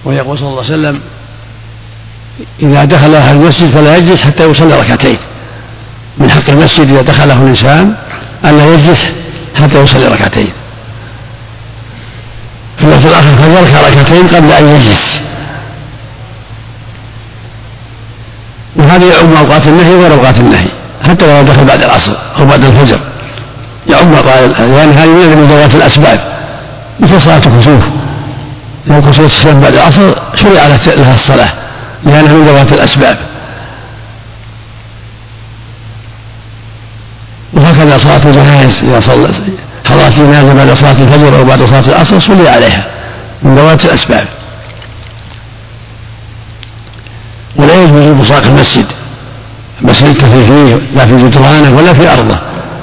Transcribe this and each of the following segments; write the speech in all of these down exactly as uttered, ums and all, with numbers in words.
ويقول صلى الله عليه وسلم إذا دخل أهل المسجد فلا يجلس حتى يصلي ركعتين. من حق المسجد إذا دخله الإنسان ألا يجلس حتى يصلي ركعتين. في اللفظ الآخر فليركع ركعتين قبل أن يجلس، وهذا يعم أوقات النهي غير أوقات النهي، حتى لو دخل بعد العصر أو بعد الفجر يعم، لأن هذه من ذوات الأسباب، مثل صلاة الكسوف. لو كسوف السلام بعد العصر شرع لها الصلاة لأنها من ذوات الأسباب. وهكذا صلاة الجنائز إذا حضرت الجنازة بعد صلاة الفجر أو بعد صلاة العصر صلي عليها من ذوات الأسباب. ولا يجوز البصاق المسجد، بس يكتفي فيه لا في جدرانه ولا في أرضه،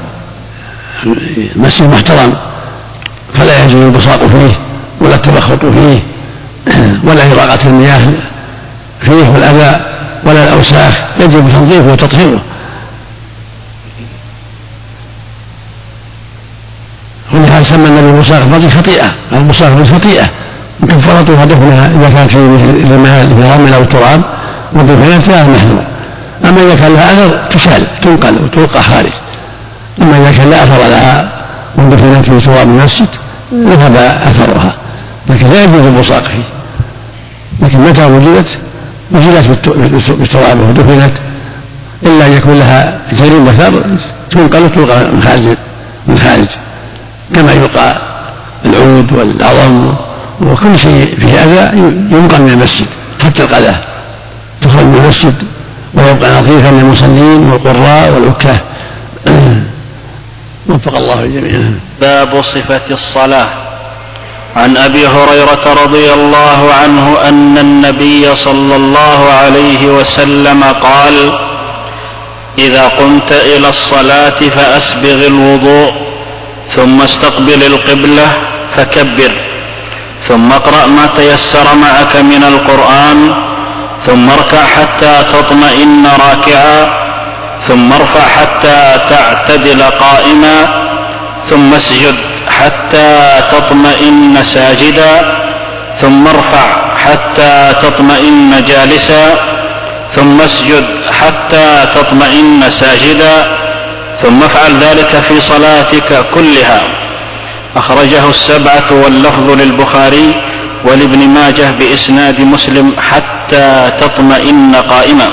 المسجد محترم فلا يجوز البصاق فيه ولا التبخط فيه ولا إراقة المياه فيه والأذى ولا الأوساخ، يجب تنظيفه وتطهيره. ولهذا سمى النبي البصاق الفضي خطيئة، البصاق بالخطيئة مكفرتها دفنها إذا كانت في رمل أو تراب وضفنتها محذور. أما إذا كان لها أثر تشال تنقل وتلقى خارج، أما إذا كان لا أثر لها وضفنت في تراب المسجد ذهب أثرها، لكن لا يجوز البصاق فيه. لكن متى وجدت وجدت بالتراب ودفنت إلا أن يكون لها جريم وثر تنقل وتلقى من خارج من خارج كما يلقى العود والعظم وكل شيء فيه أذى ينقل من المسجد، حتى القذى تخرج من المسجد ويبقى نظيفا للمصلين والقراء والعكاة. وفق الله الجميع. باب صفة الصلاة. عن أبي هريرة رضي الله عنه أن النبي صلى الله عليه وسلم قال: إذا قمت إلى الصلاة فأسبغ الوضوء، ثم استقبل القبلة فكبر، ثم اقرأ ما تيسر معك من القرآن، ثم اركع حتى تطمئن راكعا، ثم ارفع حتى تعتدل قائما، ثم اسجد حتى تطمئن ساجدا، ثم ارفع حتى تطمئن جالسا، ثم اسجد حتى تطمئن ساجدا، ثم افعل ذلك في صلاتك كلها. أخرجه السبعة واللفظ للبخاري ولابن ماجه بإسناد مسلم حتى تطمئن قائما.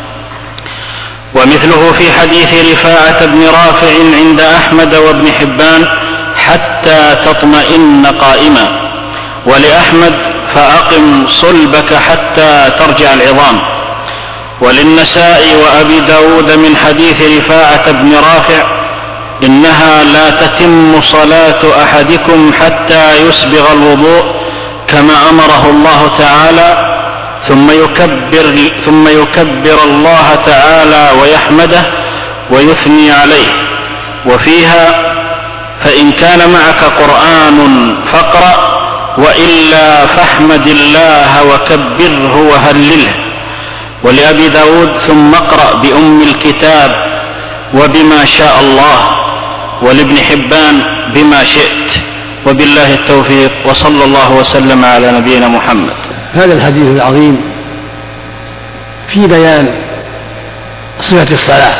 ومثله في حديث رفاعة بن رافع عند أحمد وابن حبان حتى تطمئن قائما، ولأحمد فأقم صلبك حتى ترجع العظام. وللنساء وأبي داود من حديث رفاعة بن رافع: إنها لا تتم صلاة أحدكم حتى يسبغ الوضوء كما أمره الله تعالى، ثم يكبر, ثم يكبر الله تعالى ويحمده ويثني عليه. وفيها: فإن كان معك قرآن فاقرأ، وإلا فاحمد الله وكبره وهلله. ولأبي داود: ثم اقرأ بأم الكتاب وبما شاء الله. ولابن حبان: بما شئت. وبالله التوفيق، وصلى الله وسلم على نبينا محمد. هذا الحديث العظيم في بيان صفة الصلاة.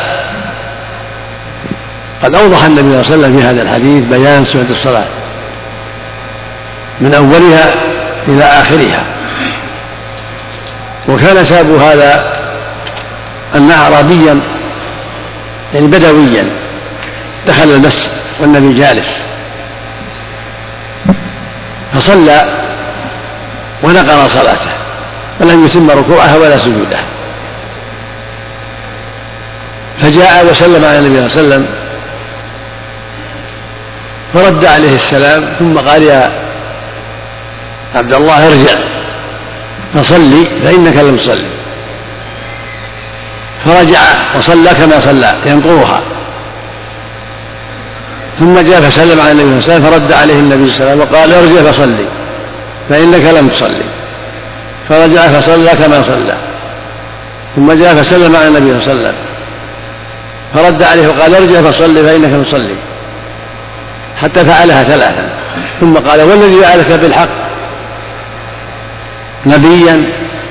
قد أوضح النبي صلى الله عليه وسلم في هذا الحديث بيان صفة الصلاة من أولها إلى آخرها. وكان سبب هذا أن أعرابيا يعني بدويا دخل المسجد والنبي جالس فصلى ونقر صلاته فلم يتم ركوعها ولا سجودها، فجاء وسلم على النبي صلى الله عليه وسلم فرد عليه السلام، ثم قال: يا عبد الله ارجع فصلي فإنك لم تصلي. فرجع وصلى كما صلى ينقرها، ثم جاء فسلم على النبي صلى الله عليه وسلم فرد عليه النبي صلى الله عليه وسلم وقال: ارجع فصلي فإنك لم تصلي. فرجع فصلى كما صلى، ثم جاء فسلم على النبي صلى الله عليه وسلم فرد عليه وقال: ارجع فصلي فإنك لم تصلي، حتى فعلها ثلاثا، ثم قال: والذي جعلك بالحق نبيا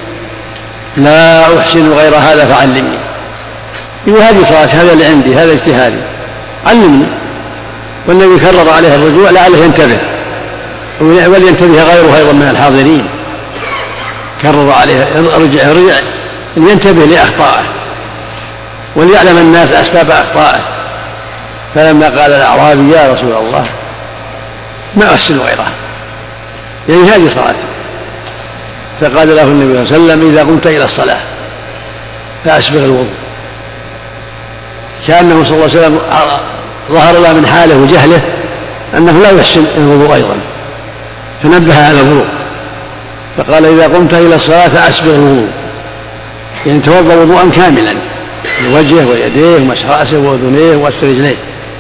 لا أحسن غير هذا فعلمني. يقول هذه صلاة، هذا اللي عندي، هذا اجتهادي، علمني. والنبي كرر عليه الرجوع لعله ينتبه ولينتبه غيره أيضا من الحاضرين. كرر عليه رجع رجع لينتبه لأخطائه وليعلم الناس أسباب أخطائه. فلما قال الأعرابي يا رسول الله ما أحسن غيرها، يعني هذه صلاتي، فقال له النبي صلى الله عليه وسلم إذا قمت إلى الصلاة فأسبغ الوضوء. كأنه صلى الله عليه وسلم ظهر له من حاله وجهله أنه لا يحسن الوضوء أيضا، فنبه على الوضوء فقال إذا قمت إلى الصلاة فأسبغ الوضوء، يعني توضأ وضوءا كاملا لوجهه ويديه ومسح رأسه وأذنيه وغسل رجليه،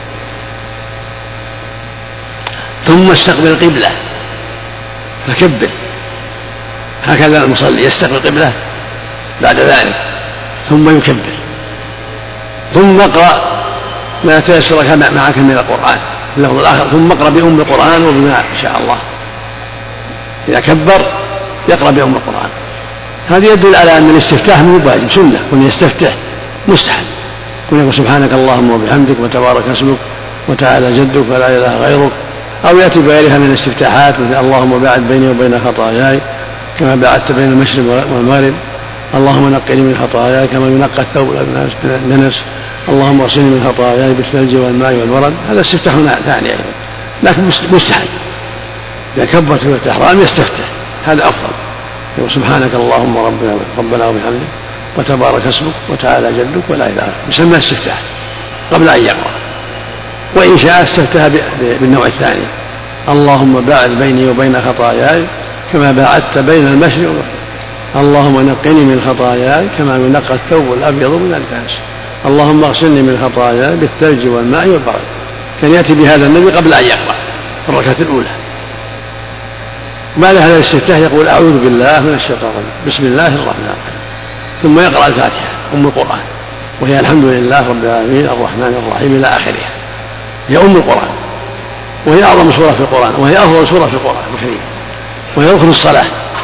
ثم استقبل القبلة فكبر. هكذا المصلي يستقبل القبلة بعد ذلك ثم يكبر، ثم اقرأ ما تيسر معك من القرآن اللفظ الآخر، ثم اقرأ بأم القرآن وبما شاء الله. إذا كبر يقرأ بأم القرآن. هذا يدل على أن الاستفتاح مو واجب، سنة، كن يستفتح مستحب، كن يقول سبحانك اللهم وبحمدك وتبارك اسمك وتعالى جدك ولا إله غيرك، أو يأتي بغيرها من الاستفتاحات مثل اللهم باعد بيني وبين خطاياي كما باعدت بين المشرق والمغرب، اللهم نقني من خطاياي كما ينقى الثوب الدنس، اللهم اغسلني من خطاياي بالثلج والماء والبرد. هذا استفتاح ثاني أيضا، لكن مستحب. إذا كبرت في الإحرام يستفتح، هذا أفضل، يقول سبحانك اللهم ربنا ربنا وبحمدك وتبارك اسمك وتعالى جدك ولا إله غيرك، يسمى استفتاح قبل أن يقرأ. وإن شاء استفتح بالنوع الثاني، اللهم باعد بيني وبين خطاياي كما باعدت بين المشرق والمغرب، اللهم نقني من خطاياي كما ينقى الثوب الأبيض من الدنس، اللهم اغسلني من خطاياي بالثلج والماء والبرد. كان يأتي بهذا النبي قبل أن يقرأ في الركعة الأولى. بعد هذا الاستفتاح يقول أعوذ بالله من الشيطان الرجيم، بسم الله الرحمن الرحيم، ثم يقرأ الفاتحة أم القرآن، وهي الحمد لله رب العالمين الرحمن الرحيم إلى آخرها، هي أم القرآن، وهي أعظم سورة في القرآن، وهي أفضل سورة في القرآن الكريم، وهي ركن الصلاة.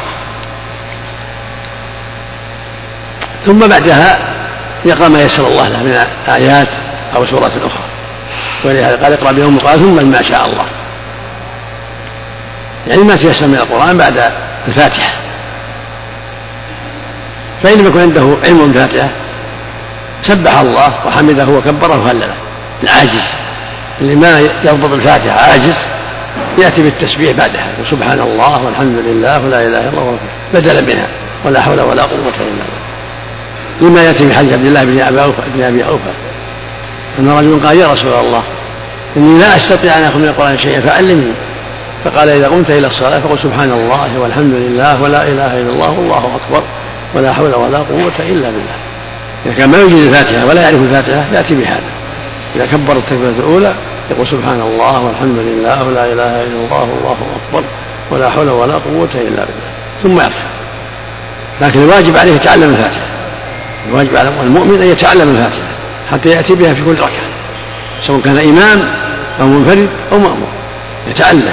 ثم بعدها يقرأ ما يسر الله له من آيات أو سورة أخرى، ولهذا قال اقرأ بأم القرآن ثم ما شاء الله، يعني ما تيسر من القرآن بعد الفاتحة. فإن لم يكن عنده علم الفاتحة سبح الله وحمده وكبره وهلله. العاجز اللي ما يضبط الفاتحة عاجز يأتي بالتسبيح بعدها، سبحان الله والحمد لله ولا إله إلا الله بدلا منها، ولا حول ولا قوة إلا بالله. لما يأتي بحديث عبد الله بن أبي أوفى أن رجل قال يا رسول الله إني لا أستطيع أن أخذ من القرآن شيئا فعلمني، فقال إذا قمت إلى الصلاة فقل سبحان الله والحمد لله ولا إله إلا الله والله أكبر ولا حول ولا قوة إلا بالله. إذا كان ما يوجد الفاتحة ولا يعرف الفاتحة يأتي بهذا، إذا كبر التكبيرة الأولى يقول سبحان الله والحمد لله ولا إله إلا الله والله أكبر ولا حول ولا قوة إلا بالله، ثم يركع. لكن الواجب عليه يتعلم الفاتحة، الواجب على المؤمن أن يتعلم الفاتحة حتى يأتي بها في كل ركعة، سواء كان إمام أو منفرد أو مأمور، يتعلم.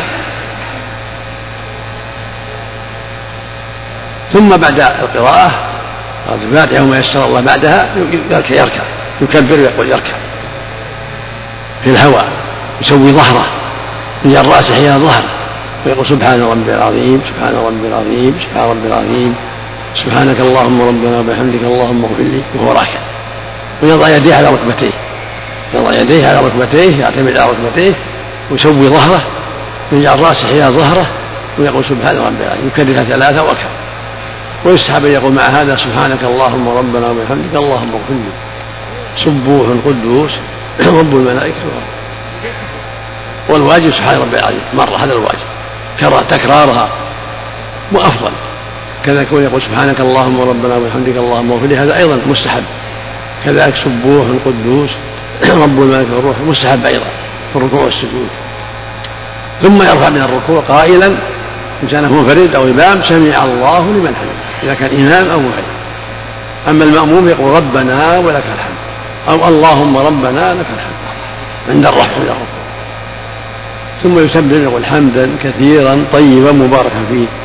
ثم بعد القراءة الفاتحة وما يسر الله بعدها يركع، يكبر ويقول يركع في الهواء، يسوي ظهره، يجعل رأسه حيال ظهره ويقول سبحان ربي العظيم سبحان ربي العظيم سبحان ربي العظيم سبحانك اللهم ربنا وبحمدك اللهم اغفر لي، وهو راكع. ويضع يديه على ركبتيه، يضع يديه على ركبتيه، يعتمد على ركبتيه ويسوي ظهره ويجعل رأسه حيال ظهره ويقول سبحان ربي العظيم، يكررها ثلاثة وأكثر. ويستحب أن يقول مع هذا سبحانك اللهم ربنا وبحمدك اللهم اغفر لي، سبوح قدوس رب الملائكة والواجب سبحان ربي العظيم مرة، هذا الواجب تكرارها وأفضل. كذلك يقول سبحانك اللهم ربنا وبحمدك اللهم اغفر لي، هذا أيضا مستحب. كذلك سبوح قدوس رب الملائكة والروح مستحب أيضا في الركوع والسجود. ثم يرفع من الركوع قائلا إن كان منفرد أو إمام سمع الله لمن حمده، إذا كان إمام أو منفرد. أما المأموم يقول ربنا ولك الحمد أو اللهم ربنا لك الحمد عند الرفع من الركوع. ثم يسبح يقول حمدا كثيرا طيبا مباركا فيه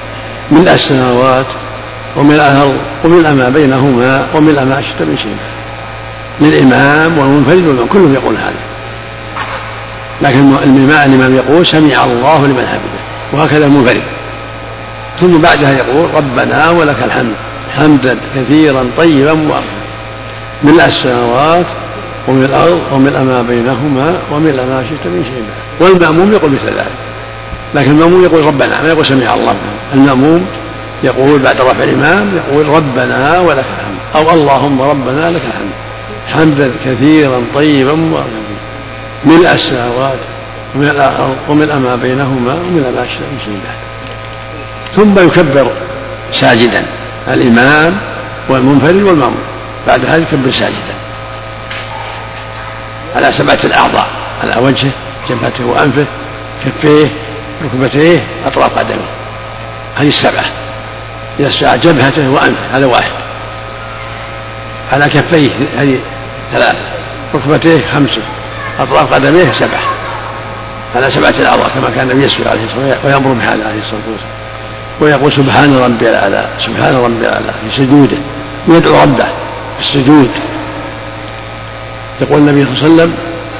ملء السماوات وملء الأرض وملء ما بينهما وملء ما شئت من شيء. للإمام والمنفرد والمأموم كلهم يقول هذا، لكن الإمام يقول سمع الله لمن حمده، وهكذا المنفرد. ثم بعدها يقول ربنا ولك الحمد حمدا كثيرا طيبا مباركا ملء السماوات وملء الأرض وملء ما بينهما وملء ما شئت من شيء. والمأموم يقول مثل ذلك، لكن المأموم يقول ربنا، ما يقول سمع الله. المأموم يقول بعد رفع الإمام يقول ربنا ولك الحمد، أو اللهم ربنا لك الحمد حمدا كثيرا طيبا مباركا ملء السماوات وملء الأرض وملء ما بينهما وملء ما شئت من شيء. ثم يكبر ساجدا الإمام والمنفرد والمأموم، بعد هذا يكبر ساجدا على سبعة الأعضاء، على وجهه جبهته وأنفه كفيه ركبتيه أطراف قدمه، هذه السبعة. يسعى جبهته وأنفه هذا واحد، على كفيه هذه ثلاثة، ركبتيه خمسة، أطراف قدميه سبعة، على سبعة الأعضاء كما كان النبي يسعى عليه الصلاة والسلام ويأمر بهذا عليه الصلاة والسلام. ويقول سبحان ربي الأعلى سبحان ربي الأعلى في سجوده، ويدعو ربه في السجود. يقول النبي صلى الله عليه وسلم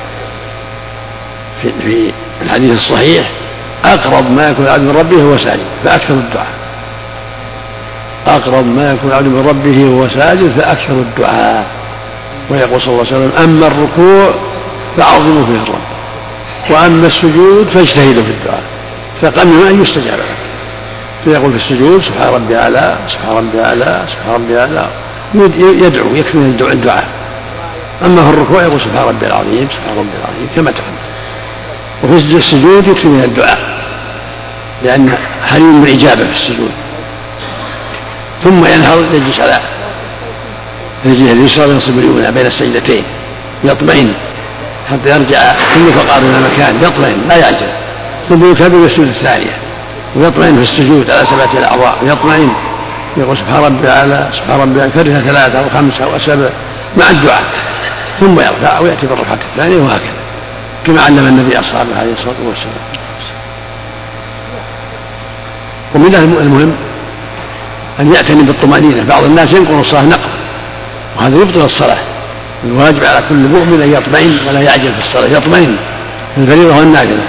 في, في الحديث الصحيح أقرب ما يكون العبد من ربه هو ساجد فأكثر الدعاء، أقرب ما يكون العبد من ربه هو ساجد فأكثر الدعاء. ويقول صلى الله عليه وسلم أما الركوع فعظموا فيه الرب، وأما السجود فاجتهدوا في الدعاء فقمنوا أن يستجاب لك. فيقول في السجود سبحان ربي الأعلى سبحان ربي الأعلى سبحان ربي الأعلى، يدعو يكفي من الدعاء. أما في الركوع يقول سبحان ربي العظيم سبحان ربي العظيم كما تقدم. وفي السجود يكفي من الدعاء لأن حريم الإجابة في السجود. ثم ينهض يجلس على رجله اليسرى وينصب اليمنى بين السجدتين يطمئن حتى يرجع كل فقار إلى مكان، يطمئن لا يعجل. ثم يكبر السجود الثانية ويطمئن في السجود على سبعة الأعضاء، يطمئن يقول سبحان ربي الأعلى سبحان ربي الأعلى كرها ثلاثة أو خمسة أو سبع مع الدعاء، ثم يرفع ويأتي بالركعة الثانية، وهكذا كما علم النبي أصحابه عليه الصلاة والسلام. ومن المهم أن يعتني بالطمأنينة. بعض الناس ينقل الصلاة نقل، وهذا يبطل الصلاة. الواجب على كل مؤمن أن يطمئن ولا يعجل في الصلاة، يطمئن في الفريضة والنافلة،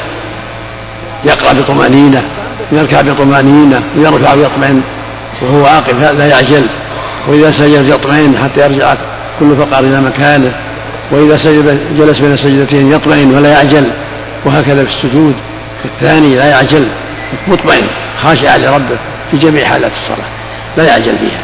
يقرأ بطمأنينة يركع بطمأنينة ويرفع ويطمئن وهو واقف لا يعجل. وإذا سجد يطمئن حتى يرجع كل فقار إلى مكانه، وإذا سجد جلس بين السجدتين يطمئن ولا يعجل، وهكذا في السجود الثاني لا يعجل مطمئن خاشع لربه في جميع حالات الصلاة لا يعجل فيها،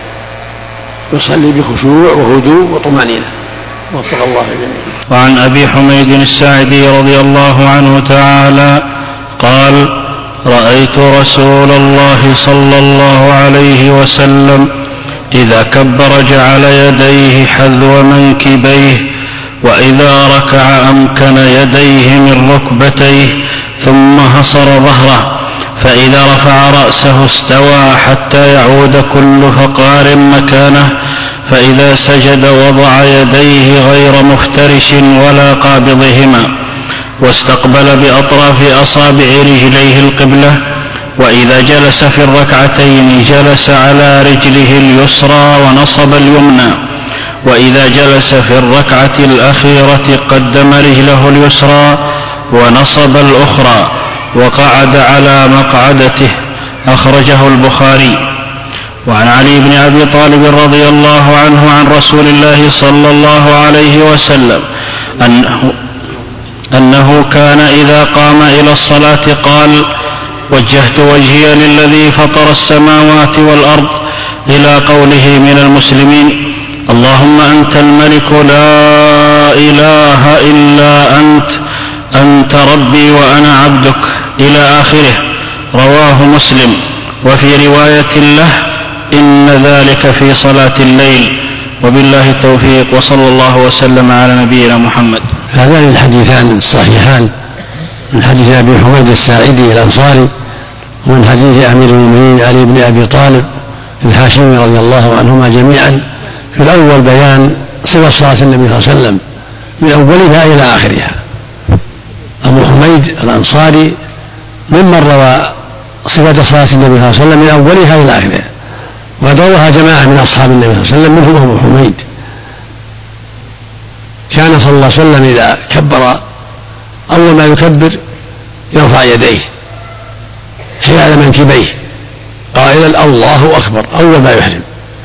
يصلي بخشوع وهدوء وطمأنينة. وفق الله جميعا. وعن أبي حميد الساعدي رضي الله عنه تعالى قال: رأيت رسول الله صلى الله عليه وسلم إذا كبر جعل يديه حذو منكبيه، وإذا ركع أمكن يديه من ركبتيه ثم هصر ظهره، فإذا رفع رأسه استوى حتى يعود كل فقار مكانه، فإذا سجد وضع يديه غير مفترش ولا قابضهما، واستقبل بأطراف أصابع رجليه القبلة. وإذا جلس في الركعتين جلس على رجله اليسرى ونصب اليمنى، وإذا جلس في الركعة الأخيرة قدم رجله اليسرى ونصب الأخرى وقعد على مقعدته. أخرجه البخاري. وعن علي بن أبي طالب رضي الله عنه عن رسول الله صلى الله عليه وسلم أنه, أنه كان إذا قام إلى الصلاة قال: وجهت وجهي للذي فطر السماوات والأرض، إلى قوله من المسلمين: اللهم أنت الملك لا إله إلا أنت، أنت ربي وأنا عبدك، إلى آخره. رواه مسلم. وفي رواية له: إن ذلك في صلاة الليل. وبالله التوفيق، وصلى الله وسلم على نبينا محمد. هذان الحديثان الصحيحان من حديث أبي حميد الساعدي الأنصاري ومن حديث أمير المؤمنين علي بن أبي طالب الهاشمي رضي الله عنهما جميعا. في الأول بيان صفة صلاة النبي صلى الله عليه وسلم من أولها إلى آخرها. أبو حميد الأنصاري ممن روى صفة صلاة النبي صلى الله عليه وسلم من أولها إلى آخرها، وقد رواها جماعة من أصحاب النبي صلى الله عليه وسلم منهم أبو حميد. كان صلى الله عليه وسلم إذا كبر أول ما يكبر يرفع يديه حيال منكبيه قائلا الله أكبر أول ما يحرم،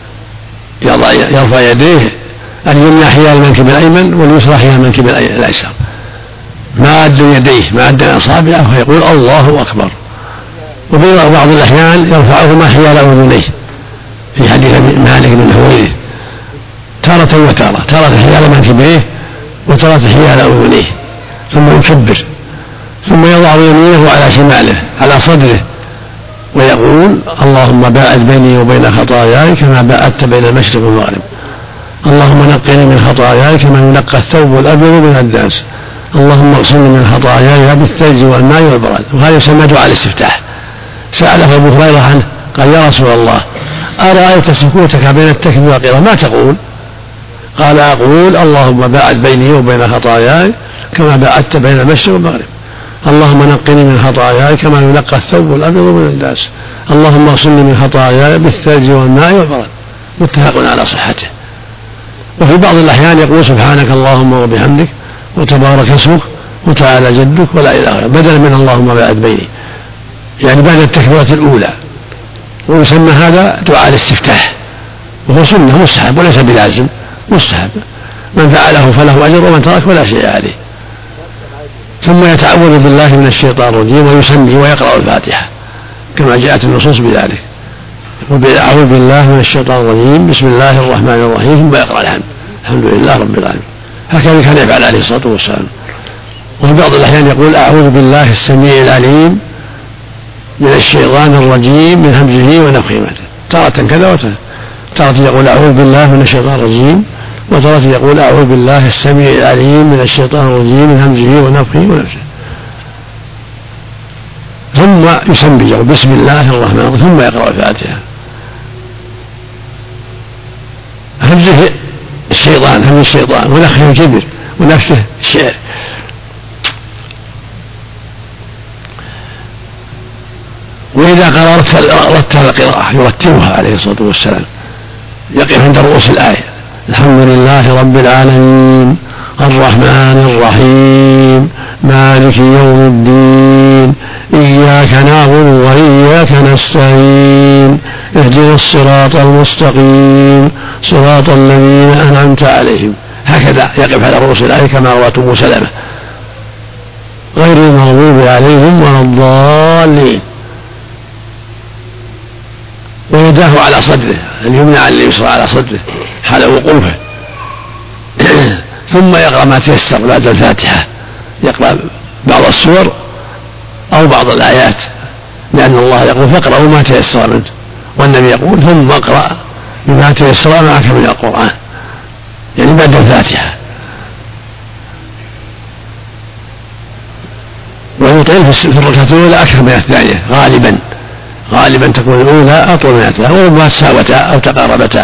يرفع يديه اليمنى حيال المنكب الأيمن واليسرى حيال المنكب الأيسر، ما أد يديه ما أد أصابعه فيقول الله أكبر. وفي بعض الأحيان يرفعهما حيال أذنيه في حديث مالك بن حويرث تارة وتارة، تارة حيال منكبيه وتارة حيال أذنيه ثم يكبر، ثم يضع يمينه على شماله على صدره ويقول اللهم باعد بيني وبين خطاياي كما باعدت بين المشرق والمغرب، اللهم نقني من خطاياي كما ينقى الثوب الأبيض من الدنس، اللهم اغسلني من خطاياي بالثلج والماء والبرد. وهذا يسمى دعاء الاستفتاح. سأله أبو هريرة عنه قال يا رسول الله أرأيت سكوتك بين التكبير والقراءة ما تقول؟ قال أقول اللهم باعد بيني وبين خطاياي كما باعدت بين المشرق والمغرب، اللهم نقني من خطاياي كما ينقى الثوب الأبيض من الدنس، اللهم اغسلني من خطاياي بالثلج والماء والبرد. متفق على صحته. وفي بعض الأحيان يقول سبحانك اللهم وبحمدك وتبارك اسمك وتعالى جدك ولا إله غيرك بدلا من اللهم باعد بيني، يعني بعد التكبيرة الأولى. ويسمى هذا دعاء الاستفتاح، وهو سنة مستحب وليس بلازم، مستحب من فعله فله أجر ومن ترك فلا شيء عليه. ثم يتعوذ بالله من الشيطان الرجيم ويسمي ويقرأ الفاتحة كما جاءت النصوص بذلك، يقول أعوذ بالله من الشيطان الرجيم بسم الله الرحمن الرحيم ثم يقرأ الحمد الحمد لله رب العالمين. هكذا كان يفعل عليه الصلاة والسلام. وفي بعض الأحيان يقول أعوذ بالله السميع العليم من الشيطان الرجيم من همزه ونفخه ونفثه، تارة كذا وتارة، تارة يقول أعوذ بالله من الشيطان الرجيم، وتارة يقول أعوذ بالله السميع العليم من الشيطان الرجيم من همزه ونفخه ونفثه، ثم يسمي بسم الله الرحمن الرحيم ثم يقرأ الفاتحة. همزه الشيطان همز الشيطان ونفخه الكبر ونفسه الشعر. وإذا قرأ رتل القراءة يرتلها عليه الصلاة والسلام، يقف عند رؤوس الآية الحمد لله رب العالمين الرحمن الرحيم مالك يوم الدين إياك نعبد وإياك نستعين اهدنا الصراط المستقيم صراط الذين أنعمت عليهم. هكذا يقف على رؤوس الآية كما رواه أبو سلمة غير المغضوب عليهم ولا الضالين. ويداه على صدره اليمنى على اليسرى على صدره حال وقوفه. ثم يقرأ ما تيسر بعد الفاتحة، يقرأ بعض السور أو بعض الآيات، لأن الله يقول فاقرأوا ما تيسر منه، والنبي يقول ثم اقرأ بما تيسر معك من القرآن، يعني بعد الفاتحة. ويطيل في الركعة الأولى أكثر من الثانية، غالبا غالبا تكون الأولى أطول من الثانية وربما تساوتا أو تقاربتا.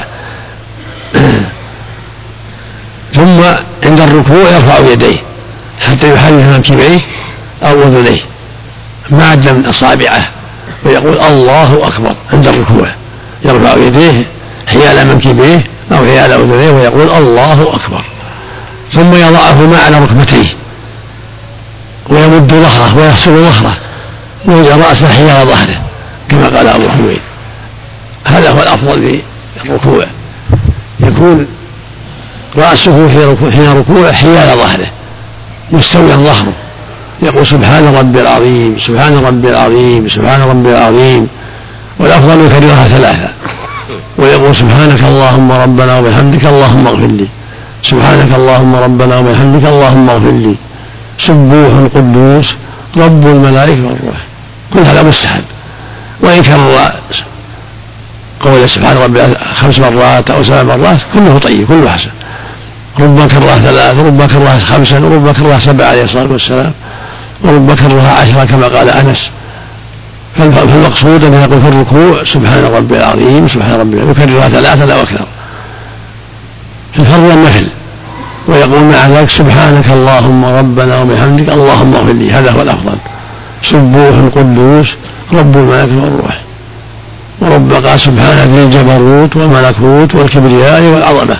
ثم عند الركوع يرفع يديه حتى يحرك منكبيه أو أذنيه ما عد من أصابعه ويقول الله أكبر عند الركوع، يرفع يديه حيال منكبيه أو حيال أذنيه ويقول الله أكبر، ثم يضعهما على ركبتيه ويمد ظهره ويغسل ظهره ويجعل رأسه حيال ظهره كما قال أبو حميد. هذا هو الأفضل في الركوع، يكون رأسه حين ركوع حيال ظهره مستويا ظهره، يقول سبحان ربي العظيم سبحان ربي العظيم سبحان ربي العظيم، والأفضل يكررها ثلاثة ويقول سبحانك اللهم ربنا وبحمدك اللهم اغفر لي، سبحانك اللهم ربنا وبحمدك اللهم اغفر لي، سبوح قدوس رب الملائكة والروح. كل هذا مستحب. وإن كرر قول سبحان ربي خمس مرات أو سبع مرات كله طيب كله حسن، ربما كررها ثلاث وربما كررها خمسا وربما كررها سبعة عليه الصلاة والسلام وربما كررها عشرة كما قال أنس. فالمقصود أن يقول في الركوع سبحان ربي العظيم سبحان ربي العظيم يكررها ثلاثة لا أكثر في الفرض والنفل، ويقول مع ذلك سبحانك اللهم ربنا وبحمدك اللهم اغفر لي، هذا هو الأفضل. سبوح قدوس رب الملائكة والروح. ورب قال سبحانه ذي الجبروت والملكوت والكبرياء والعظمة.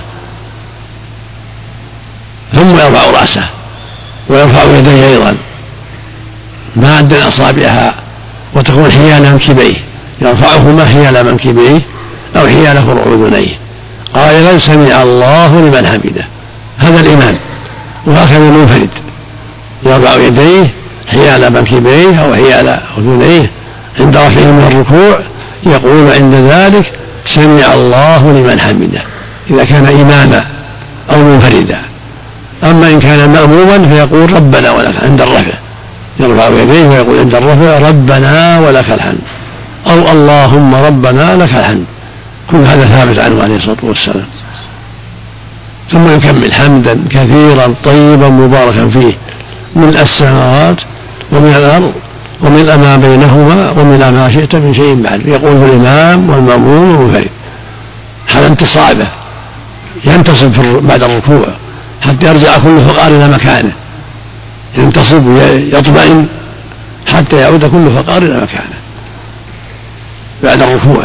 ثم يرفع رأسه ويرفع يديه أيضا ما عد أصابعها وتكون حيال منكبيه، يرفعهما حيال منكبيه أو حيال فروع أذنيه قائلا سمع الله لمن حمده. هذا الإمام. وهكذا المنفرد يرفع يديه حيال منكبيه أو حيال أذنيه عند رفعه من الركوع، يقول عند ذلك سمع الله لمن حمده إذا كان إماما أو منفردا. أما إن كان مأموما فيقول ربنا ولك عند الرفع، يرفع يديه ويقول عند الرفع ربنا ولك الحمد أو اللهم ربنا لك الحمد. كل هذا ثابت عنه عليه الصلاة والسلام. ثم يكمل حمدا كثيرا طيبا مباركا فيه ملء السماوات ومن الأرض ومن ما بينهما ومن ما شئت من شيء بعد. يقول الإمام والمأموم والمنفرد حال انتصابه ينتصب بعد الركوع حتى يرجع كل فقار إلى مكانه، ينتصب ويطمئن حتى يعود كل فقار إلى مكانه بعد الركوع.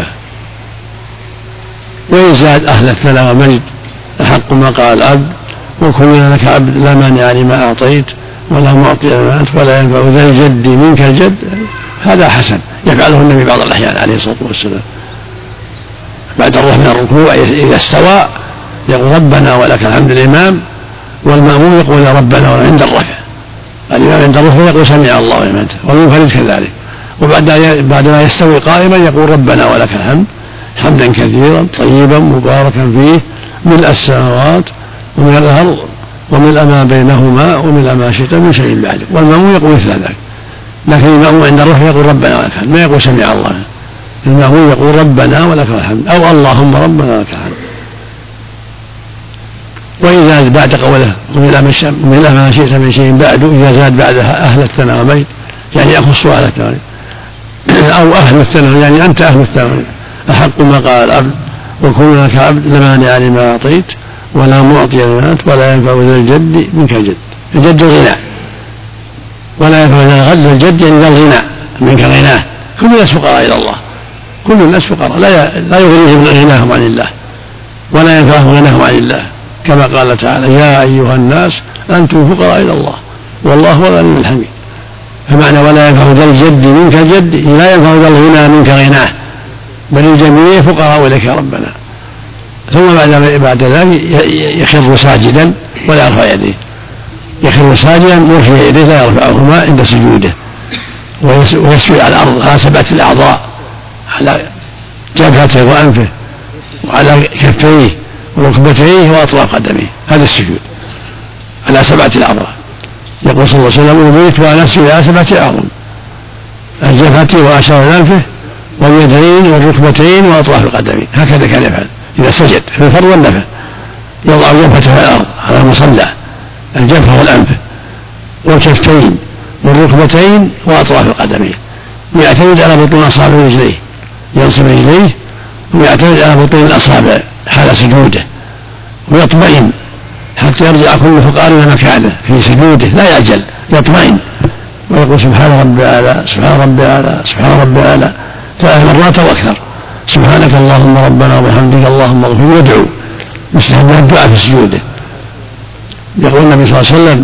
ويزاد أهل الثناء والمجد أحق ما قال العبد وكلنا لك عبد لا مانع لما أعطيت ولا معطي لما أنت ولا ينفع ذا الجد منك الجد. هذا حسن يفعله النبي بعض الأحيان عليه الصلاة والسلام بعد الرفع من الركوع. إذا استوى يقول ربنا ولك الحمد الإمام، والمأموم يقول ربنا ولك عند الرفع. الإمام عند الرفع يقول سمع الله لمن حمده، والمنفرد كذلك. وبعد ما يستوي قائما يقول ربنا ولك الحمد حمدا كثيرا طيبا مباركا فيه ملء السماوات ومن الأرض ومن ما بينهما ومن ما شئت من شيء بعد. والمأموم يقول مثل ذلك، لكن المأموم عند الرفع يقول ربنا ولك الحمد، ما يقول سمع الله. المأموم يقول ربنا ولك الحمد أو اللهم ربنا لك الحمد. وإذا بعد قوله ومن ما شئت من شيء بعد، إذا زاد بعدها أهل الثناء والمجد يعني يخص أهل الثناء أو أهل الثناء يعني أنت أهل الثناء أحق ما قال العبد وكلنا لك عبد لا مانع لما أعطيت ولا معطي لما أنت ولا ينفع ذا الجد منك الجد. الجد الغنى ولا ينفع ذا الجد يعني ذا الغنى منك غناه. كل الناس فقراء إلى الله، كل الناس فقراء لا لا يغنيهم غناهم عن الله ولا ينفعهم غناهم عن الله، كما قال تعالى يا أيها الناس أنتم فقراء إلى الله والله هو الغني الحميد. فمعنى ولا ينفع ذا الجد منك الجد لا ينفع ذا الغنى منك غناه، بل الجميع فقراء إليك يا ربنا. ثم بعد بعد ذلك يخر ساجدا ولا يرفع يديه، يخر ساجدا مرفع يديه لا يرفعهما عند سجوده، ويسوي على الأرض على سبعة الأعضاء على جبهته وأنفه وعلى كفيه وركبتيه وأطراف قدميه. هذا السجود على سبعة الأعضاء. يقول صلى الله عليه وسلم أمرت وأن أسجد على سبعة أعظم الجبهة وأشار إلى أنفه واليدين والركبتين وأطراف القدمين. هكذا كان يفعل إذا سجد في الفرض والنفل، يضع جبهته على الأرض على المصلى، الجبهة والأنف والكفين والركبتين وأطراف القدمين، ويعتمد على بطون أصابع رجليه، ينصب رجليه ويعتمد على بطون الأصابع حال سجوده، ويطمئن حتى يرجع كل فقار إلى مكانه في سجوده لا يعجل، يطمئن ويقول سبحان ربي الأعلى سبحان ربي الأعلى سبحان ربي الأعلى ثلاث مرات واكثر، سبحانك اللهم ربنا وبحمدك اللهم اغفر. يدعو مستحب الدعاء في سجوده. يقول النبي صلى الله عليه وسلم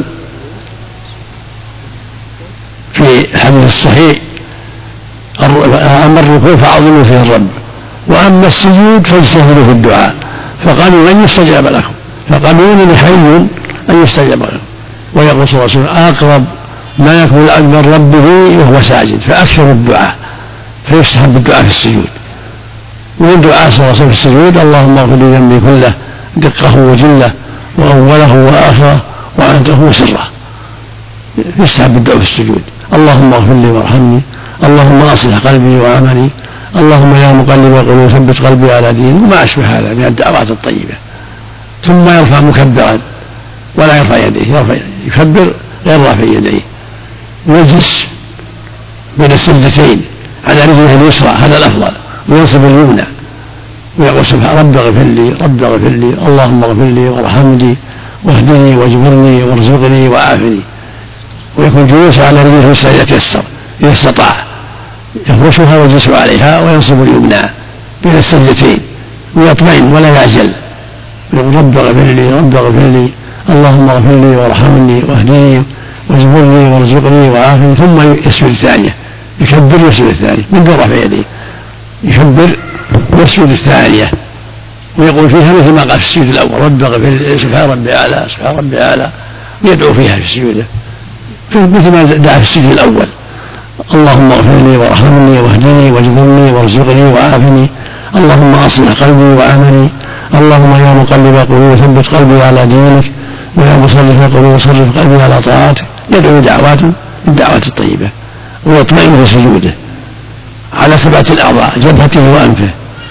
في الحديث الصحيح اما الركوع فعظموا فيه الرب واما السجود فاجتهدوا في الدعاء فقالوا لن يستجاب لكم فقالوا انني حي ان يستجاب لكم. ويقول صلى الله عليه وسلم اقرب ما يكون العبد من ربه وهو ساجد فاكثر الدعاء، فيستحب الدعاء في السجود. ومن دعاء صلى الله عليه وسلم في السجود اللهم اغفر لي ذنبي كله دقه وجله واوله واخره وعنته وسره. يستحب الدعاء في السجود اللهم اغفر لي وارحمني اللهم اصلح قلبي وعملي اللهم يا مقلب القلوب ثبت قلبي على دينك وما اشبه هذا من الدعوات الطيبه. ثم يرفع مكبرا ولا يرفع يديه، يرفع يكبر غير رافع يديه، ويجلس بين السجدتين على رجله اليسرى هذا الافضل، وينصب اليمنى ويقول سبحان رب اغفر لي رب اغفر لي اللهم اغفر لي وارحمني واهدني واجبرني وارزقني وعافني، ويكون جلوسه على رجله اليسرى يتيسر إذا استطاع يفرشها ويجلس عليها وينصب اليمنى بين السجدتين ويطمئن ولا يعجل، يقول رب اغفر لي رب اغفر لي اللهم اغفر لي وارحمني واهدني واجبرني وارزقني وعافني، ثم يسجد الثانية، يكبر ويسجد الثانية من دون رفع يديه، يكبر ويسجد الثانية ويقول فيها مثل ما قال في السجود الأول رب اغفر لي سبحان ربي أعلى سبحان ربي أعلى، ويدعو فيها في السجود مثل ما دعا في السجود الأول اللهم اغفر لي وارحمني واهدني واجبرني وارزقني وعافني اللهم اصلح قلبي وعملي اللهم يا مقلب قلوب ثبت قلبي على دينك ويا مصرف قلوب صرف قلبي على طاعتك، يدعو دعوات الدعوات الطيبة ويطمئن في سجوده على سبعة الأعضاء جبهته وأنفه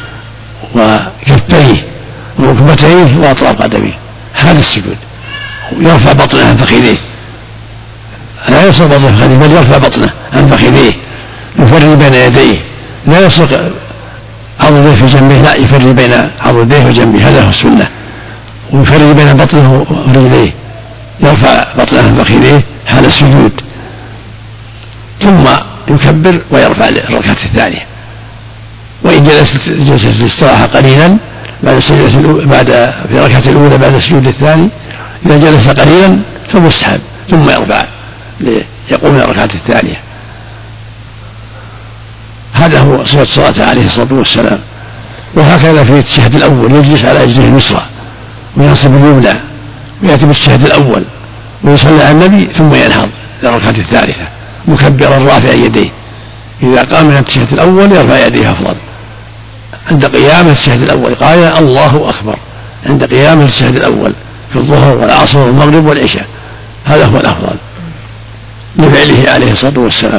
وكفيه وركبتيه وأطراف قدميه، هذا السجود. يرفع بطنه عن فخذيه، لا يصل بطنه عن فخذيه بل يرفع بطنه عن فخذيه، يفرج بين يديه، لا يصل عضديه في جنبه، لا يفرج بين عضديه وجنبه، هذا هو السنة. ويفرج بين بطنه ورجليه، يرفع بطنه عن فخذيه حال السجود، ثم يكبر ويرفع الركعة الثانية. وإن جلس جلسة الاستراحة قليلا بعد السجدة بعد في الركعة الأولى بعد السجود الثاني، إذا جلس قليلا فمستحب ثم يرفع ليقوم من الركعة الثانية. هذا هو صفة صلاته عليه الصلاة والسلام. وهكذا في التشهد الأول يجلس على رجله اليسرى وينصب اليمنى ويأتي بالتشهد الأول ويصلي على النبي ثم ينهض للركعة الثالثة مكبرا رافعا يديه. إذا قام من التشهد الأول يرفع يديه أفضل، عند قيام التشهد الأول قال الله أكبر عند قيام التشهد الأول في الظهر والعصر والمغرب والعشاء، هذا هو الأفضل لفعله عليه الصلاة والسلام.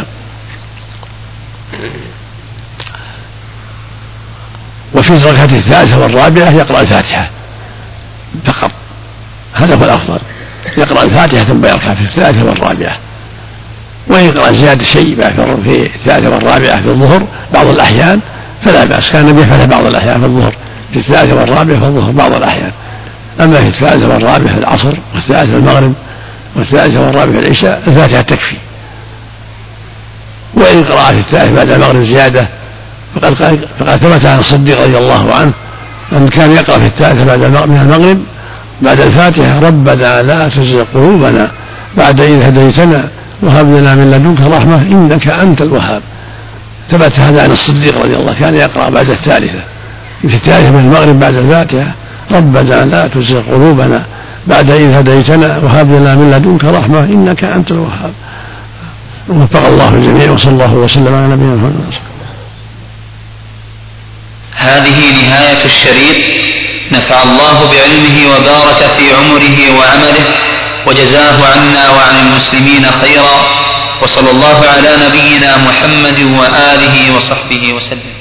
وفي الركعة الثالثة والرابعة يقرأ الفاتحة فقط، هذا هو الأفضل، يقرأ الفاتحة ثم يركع في الثالثة والرابعة. ويقرأ زيادة شيء في الثالثة والرابعة في الظهر بعض الأحيان فلا بأس، كان النبي يفعل بعض الأحيان في الظهر في الثالثة والرابعة في الظهر بعض الأحيان، أما في الثالثة والرابعة في العصر والثالثة في المغرب والثالثة والرابعة في العشاء الفاتحة تكفي. وإن قرأ في الثالثة بعد المغرب زيادة فقد فقد ثبت عن الصديق رضي الله عنه أن كان يقرأ في الثالثة بعد من المغرب بعد الفاتحة ربنا لا تزغ قلوبنا بعد إذ هديتنا وهب لنا من لدنك رحمة إنك أنت الوهاب. ثبت هذا عن الصديق رضي الله، كان يقرأ بعد الثالثة في الثالثة من المغرب بعد الفاتحة ربنا لا تزغ قلوبنا بعد إذ هديتنا وهب لنا من لدنك رحمة إنك أنت الوهاب. وفق الله الجميع وصلى الله وسلم على نبينا محمد. هذه نهاية الشريط، نفع الله بعلمه وبارك في عمره وعمله وجزاه عنا وعن المسلمين خيرا، وصلى الله على نبينا محمد وآله وصحبه وسلم.